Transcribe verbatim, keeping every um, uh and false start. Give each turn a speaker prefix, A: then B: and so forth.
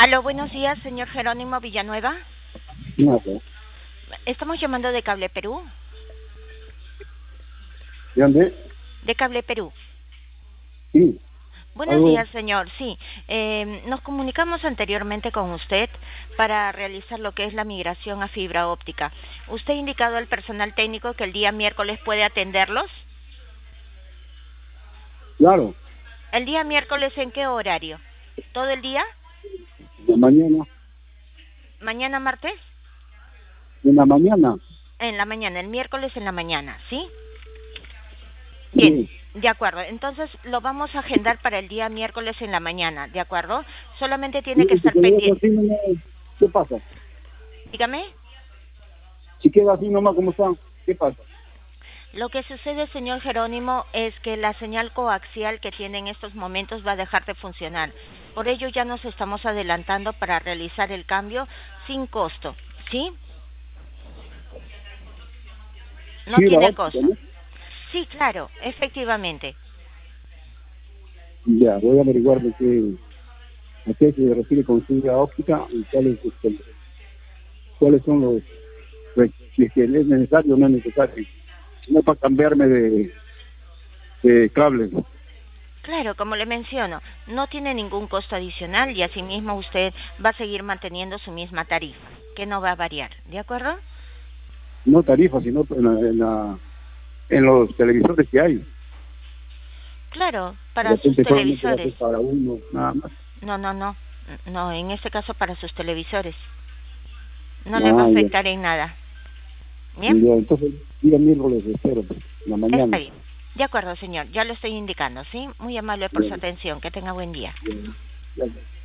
A: Aló, buenos días, señor Jerónimo Villanueva.
B: No, pues.
A: Estamos llamando de Cable Perú.
B: ¿De dónde?
A: De Cable Perú.
B: Sí.
A: Buenos
B: Algo.
A: días, señor. Sí, eh, nos comunicamos anteriormente con usted para realizar lo que es la migración a fibra óptica. ¿Usted ha indicado al personal técnico que el día miércoles puede atenderlos?
B: Claro.
A: ¿El día miércoles en qué horario? ¿Todo el día?
B: De mañana.
A: ¿Mañana martes?
B: De la mañana.
A: En la mañana, el miércoles en la mañana, ¿sí? Bien,
B: Sí.
A: de acuerdo. Entonces lo vamos a agendar para el día miércoles en la mañana, ¿de acuerdo? Solamente tiene que
B: Sí, si
A: estar
B: queda
A: pendiente.
B: así nomás, ¿qué pasa?
A: Dígame.
B: Si queda así nomás como está, ¿qué pasa?
A: Lo que sucede, señor Jerónimo, es que la señal coaxial que tiene en estos momentos va a dejar de funcionar. Por ello ya nos estamos adelantando para realizar el cambio sin costo, ¿sí? No
B: Fibra
A: tiene
B: óptica,
A: costo.
B: ¿no?
A: Sí, claro, efectivamente.
B: Ya, voy a averiguar de qué, a qué se refiere con fibra óptica y cuáles, este, cuáles son los, pues, si es que es necesario o no es necesario. No para cambiarme de, de cable.
A: Claro, como le menciono, no tiene ningún costo adicional y asimismo usted va a seguir manteniendo su misma tarifa, que no va a variar, ¿de acuerdo?
B: No tarifa, sino en, la, en, la, en los televisores que hay.
A: Claro,
B: De
A: para sus
B: repente solamente va a
A: televisores.
B: ser para uno, nada más.
A: No, no, no, no, en este caso para sus televisores. No le va a
B: Ah, ya.
A: afectar en nada. ¿Bien?
B: Ya, entonces, día miércoles espero, pues, en la
A: Está
B: mañana.
A: bien. De acuerdo, señor, ya lo estoy indicando, ¿sí? Muy amable por
B: Ya,
A: su atención, que tenga buen día.
B: ya, ya.